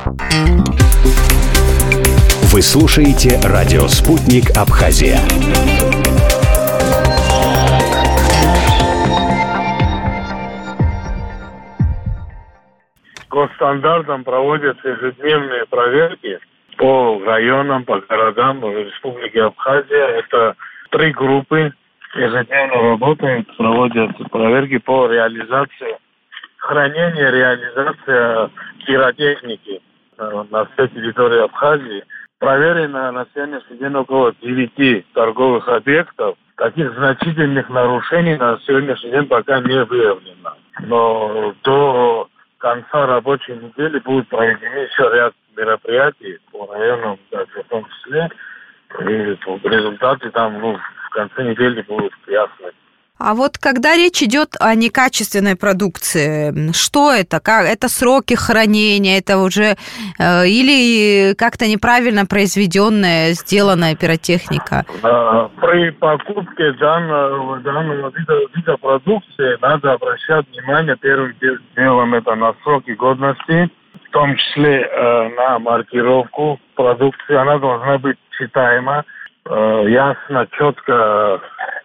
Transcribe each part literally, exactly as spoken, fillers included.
Вы слушаете радио «Спутник Абхазия». Госстандартом проводятся ежедневные проверки по районам, по городам Республики Абхазия. Это три группы ежедневно работают, проводят проверки по реализации, хранению, реализации пиротехники на всей территории Абхазии. Проверено на сегодняшний день около девяти торговых объектов. Таких значительных нарушений на сегодняшний день пока не выявлено. Но до конца рабочей недели будут проведены еще ряд мероприятий по районам, также в том числе. И результаты там ну, в конце недели будут ясны. А вот когда речь идет о некачественной продукции, что это? Как это сроки хранения, это уже э, или как-то неправильно произведенная, сделанная пиротехника? При покупке данного, данного вида, вида продукции надо обращать внимание первым делом это на сроки годности, в том числе э, на маркировку продукции. Она должна быть читаема, э, ясно, четко.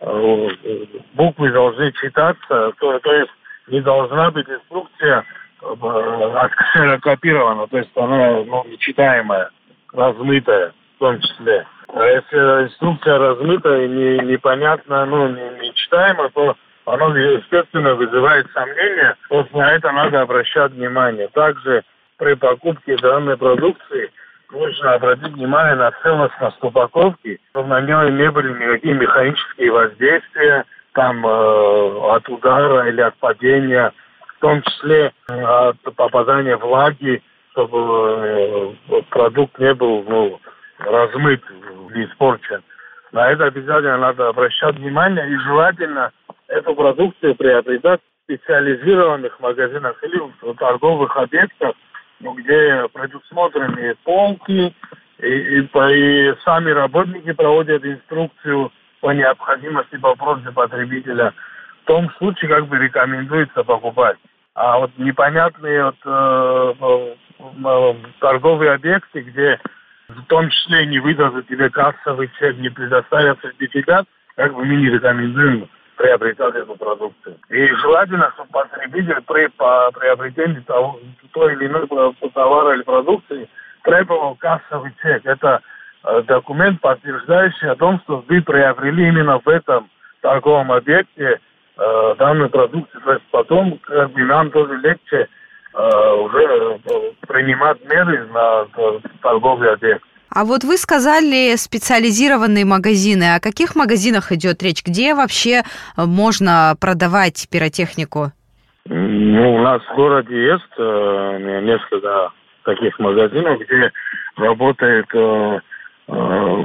Буквы должны читаться, то, то есть не должна быть инструкция ксерокопирована, то есть она ну, нечитаемая, размытая в том числе. А если инструкция размытая и не, непонятна, ну, не, нечитаема, то оно, естественно, вызывает сомнения, вот на это надо обращать внимание. Также при покупке данной продукции нужно обратить внимание на целостность упаковки, чтобы на ней не были никакие механические воздействия, там э, от удара или от падения, в том числе э, от попадания влаги, чтобы э, продукт не был ну, размыт, не испорчен. На это обязательно надо обращать внимание и желательно эту продукцию приобретать в специализированных магазинах или в торговых объектах, ну, где предусмотрены полки, и, и, и сами работники проводят инструкцию по необходимости по просьбе потребителя. В том случае как бы рекомендуется покупать. А вот непонятные вот, э, э, торговые объекты, где в том числе не выдадут тебе кассовый чек, не предоставят сертификат, как бы мы не рекомендуем приобретать эту продукцию. И желательно, чтобы потребитель при по приобретении того, той или иной товара или продукции требовал кассовый чек. Это э, документ, подтверждающий о том, что вы приобрели именно в этом торговом объекте э, данную продукцию. То есть потом как бы, нам тоже легче э, уже принимать меры на э, торговый объект. А вот вы сказали специализированные магазины. О каких магазинах идет речь? Где вообще можно продавать пиротехнику? Ну, у нас в городе есть э, несколько таких магазинов, где работает э, э,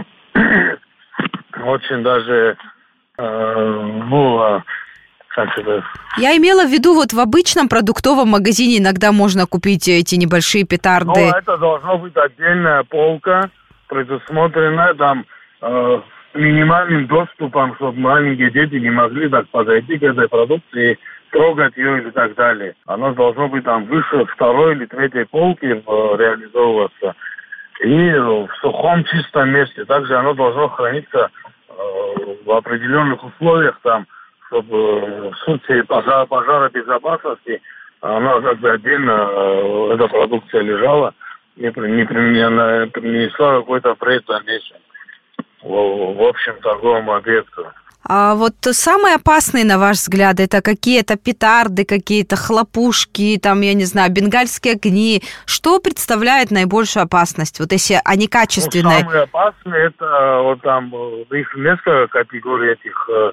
очень даже э, ну, как это... Я имела в виду, вот в обычном продуктовом магазине иногда можно купить эти небольшие петарды. Ну, это должна быть отдельная полка, предусмотренная там э, с минимальным доступом, чтобы маленькие дети не могли так подойти к этой продукции, трогать ее или так далее. Оно должно быть там выше второй или третьей полки э, реализовываться. И в сухом чистом месте. Также оно должно храниться э, в определенных условиях там, чтобы в случае пожара, пожаробезопасности она как бы отдельно, э, эта продукция лежала, не, не, не принесла какой-то вред дальнейшем в, в общем торговому объекту. А вот самые опасные, на ваш взгляд, это какие-то петарды, какие-то хлопушки, там, я не знаю, бенгальские огни. Что представляет наибольшую опасность, вот если они качественные? Ну, самые опасные, это вот там, их несколько категорий этих э,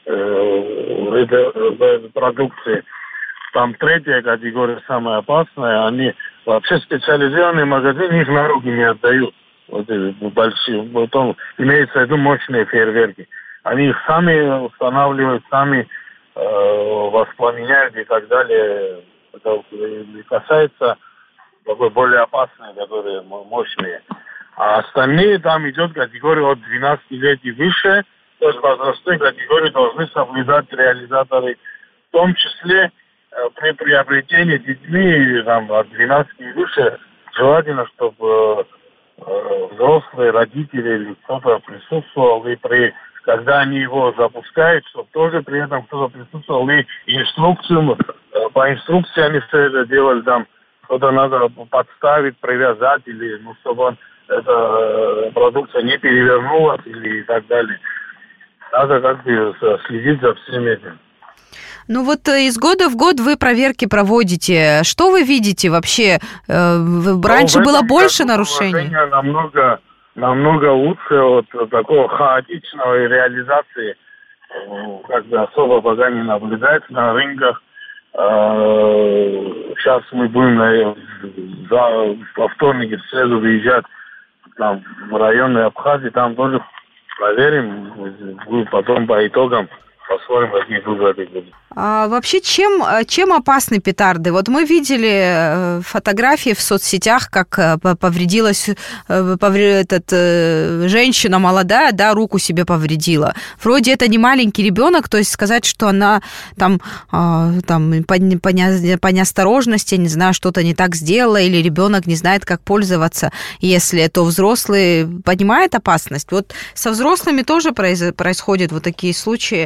э, продукции. Там третья категория, самая опасная, они вообще специализированные магазины их на руки не отдают. Вот большие, потом имеется в виду мощные фейерверки. Они их сами устанавливают, сами э, воспламеняют и так далее. Это касается такой более опасной, которые мощные. А остальные там идет категория от двенадцати лет и выше. То есть возрастные категории должны соблюдать реализаторы. В том числе э, при приобретении детьми там, от двенадцати и выше желательно, чтобы взрослые родители или кто-то присутствовал, и при, когда они его запускают, чтобы тоже при этом кто-то присутствовал, и инструкцию, по инструкции они все это делали, там, что-то надо подставить, привязать, или, ну, чтобы он, эта продукция не перевернулась, или и так далее. Надо как бы следить за всем этим. Ну вот из года в год вы проверки проводите. Что вы видите вообще? Раньше ну, было больше нарушений? Намного, намного лучше от такого хаотичного реализации. Как бы особо пока не наблюдается на рынках. Сейчас мы будем за, во вторник и в среду выезжать там, в районы Абхазии. Там тоже проверим. Потом по итогам посмотрим, какие выводы будут. А вообще, чем, чем опасны петарды? Вот мы видели фотографии в соцсетях, как повредилась повред, этот, женщина молодая, да, руку себе повредила. Вроде это не маленький ребенок, то есть сказать, что она там, там по, по, не, по неосторожности, не знаю, что-то не так сделала, или ребенок не знает, как пользоваться, если то взрослый понимает опасность. Вот со взрослыми тоже произ, происходят вот такие случаи.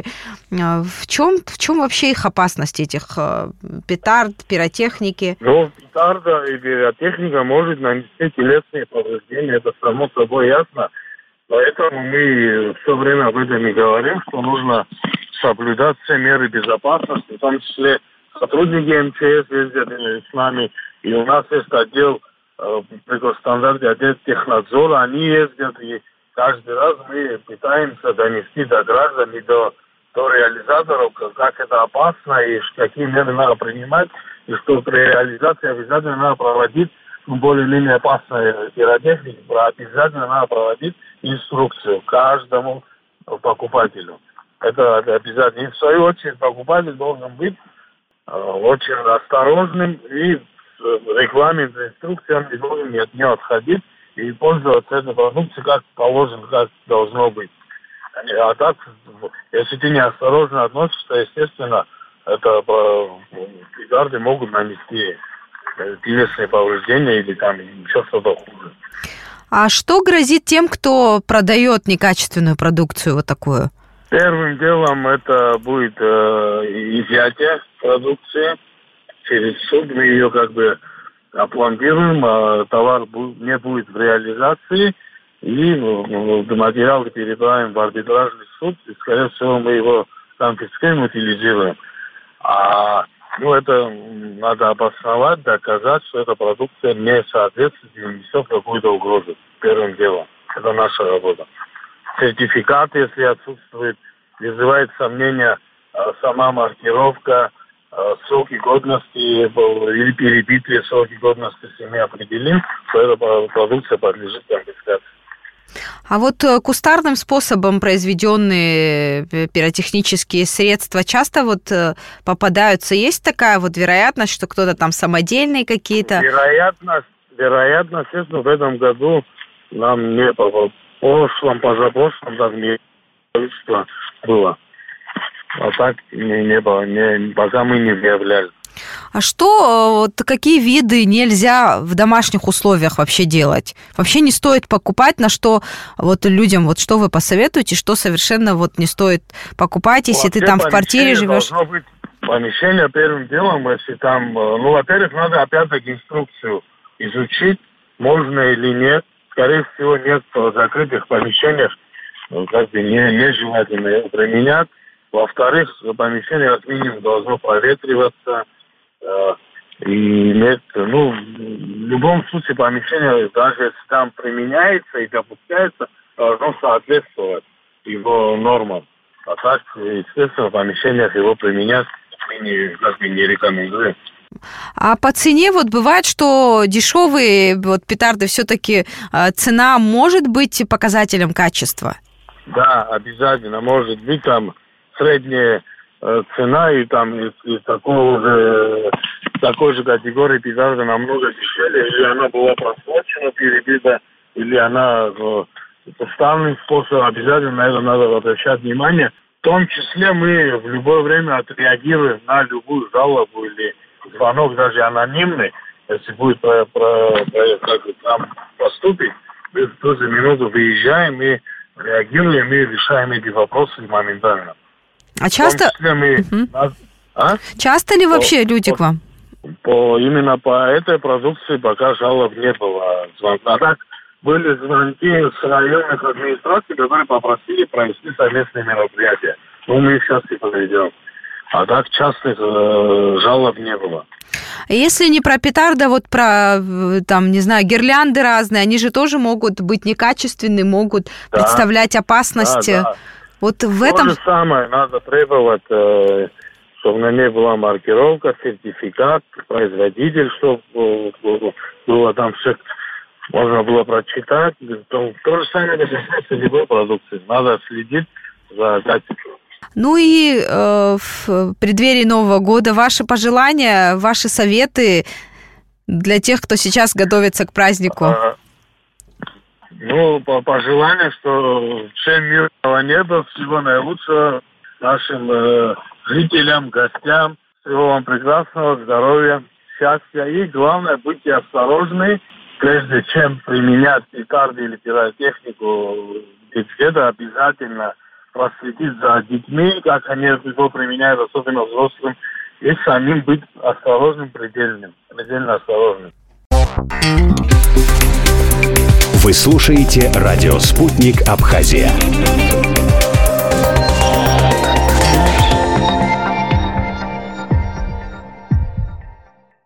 В чем, в чем вообще их опасность, этих э, петард, пиротехники? Ну, петарда и пиротехника может нанести телесные повреждения, это само собой ясно. Поэтому мы все время об этом и говорим, что нужно соблюдать все меры безопасности, в том числе сотрудники эм че эс ездят с нами, и у нас есть отдел, э, при стандарте отдел технадзора, они ездят, и каждый раз мы пытаемся донести до граждан и до до реализаторов, как это опасно и какие меры надо принимать, и что при реализации обязательно надо проводить, ну, более-менее опасной пиротехники, обязательно надо проводить инструкцию каждому покупателю. Это обязательно. И в свою очередь покупатель должен быть э, очень осторожным и регламент, инструкциям не должен от нее отходить и пользоваться этой продукцией как положено, как должно быть. А так, если ты неосторожно относишься, то, естественно, это петарды могут нанести телесные повреждения или там еще что-то хуже. А что грозит тем, кто продает некачественную продукцию вот такую? Первым делом это будет э, изъятие продукции через суд. Мы ее как бы опломбируем, а товар не будет в реализации. И материалы переправим в арбитражный суд, и, скорее всего, мы его конфискуем, утилизируем. А, ну, это надо обосновать, доказать, что эта продукция не соответствует и несет какую-то угрозу. Первым делом. Это наша работа. Сертификат, если отсутствует, вызывает сомнения сама маркировка, сроки годности или перебитые сроки годности, если мы определим, то эта продукция подлежит конфискации. А вот кустарным способом произведенные пиротехнические средства часто вот попадаются? Есть такая вот вероятность, что кто-то там самодельные какие-то? Вероятность, вероятность, естественно, в этом году нам не по прошлом, позапрошлом, так не количество было. А так не, не было, не, пока мы не выявляли. А что, вот, какие виды нельзя в домашних условиях вообще делать? Вообще не стоит покупать, на что вот людям, вот что вы посоветуете, что совершенно вот не стоит покупать, если вообще ты там в квартире живешь? Должно быть помещение первым делом, если там, ну, во-первых, надо опять-таки инструкцию изучить, можно или нет. Скорее всего, нет в закрытых помещениях, как бы не, нежелательно его применять. Во-вторых, помещение как минимум должно проветриваться, и иметь, ну, в любом случае помещение, даже если там применяется и допускается, должно соответствовать его нормам. А так, естественно, в помещениях его применять мы не, как бы не рекомендуем. А по цене вот бывает, что дешевые вот петарды все-таки цена может быть показателем качества? Да, обязательно может быть там средняя цена, и там из, из такого же, такой же категории петарда намного дешевле, или она была просрочена, перебита, или она поставленным способом, обязательно на это надо обращать внимание. В том числе мы в любое время отреагируем на любую жалобу или звонок, даже анонимный, если будет про, про, про, как там поступить, мы в ту же минуту выезжаем и реагируем и решаем эти вопросы моментально. А часто... Мы... Угу. А? Часто ли вообще по, люди по, к вам? По, именно по этой продукции пока жалоб не было. А так были звонки с районных администраций, которые попросили провести совместные мероприятия. Ну, мы их сейчас и проведем. А так частных э, жалоб не было. Если не про петарды, а вот про, там, не знаю, гирлянды разные, они же тоже могут быть некачественные, могут да. представлять опасность. Да, да. Вот в То этом... же самое надо требовать, э, чтобы на ней была маркировка, сертификат, производитель, чтобы было там все, можно было прочитать. То, то же самое касается любой продукции. Надо следить за качеством. Ну и э, в преддверии Нового года ваши пожелания, ваши советы для тех, кто сейчас готовится к празднику? А, ну, по пожеланию, что всем мирного неба, всего наилучшего нашим э, жителям, гостям. Всего вам прекрасного, здоровья, счастья. И главное, будьте осторожны, прежде чем применять петарды или пиротехнику, где-то обязательно проследить за детьми, как они его применяют, особенно взрослым, и самим быть осторожным, предельным, предельно осторожным. Вы слушаете радио «Спутник Абхазия».